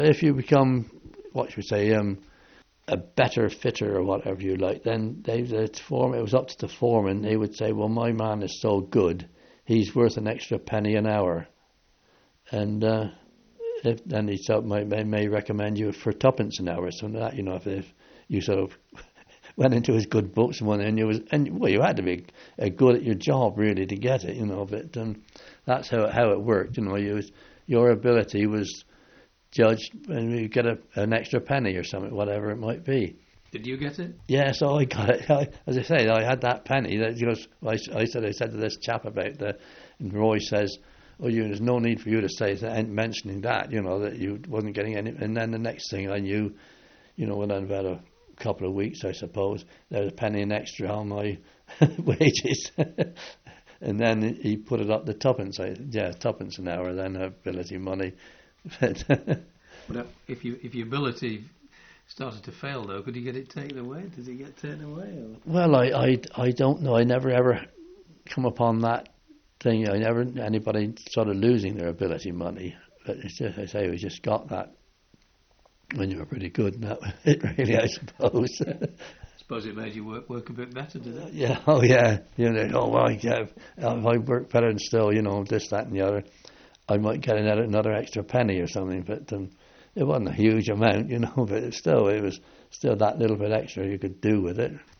If you become, what should we say, a better fitter or whatever you like, then it was up to the foreman. They would say, well, my man is so good, he's worth an extra penny an hour. And then he may recommend you for twopence an hour. So that, if you sort of went into his good books and you had to be good at your job really to get it, But that's how it worked. Your ability was judged, and you get an extra penny or something, whatever it might be. Did you get it? Yeah, so I got it. As I say, I had that penny. I said to this chap about and Roy says, "Oh, there's no need for you to say mentioning that, that you wasn't getting any." And then the next thing I knew, within about a couple of weeks, I suppose, there was a penny an extra on my wages. And then he put it up to twopence. Twopence an hour. Then ability money. But if your ability started to fail, though, could you get it taken away? Did it get taken away? Or? Well, I don't know. I never ever come upon that thing. I never anybody sort of losing their ability money. But it's just, I say, we just got that when you were pretty good, and that was it, really, I suppose. I suppose it made you work a bit better, did it? Yeah. Oh, yeah. If I work better and still, this, that, and the other, I might get another extra penny or something, but it wasn't a huge amount, but it was still that little bit extra you could do with it.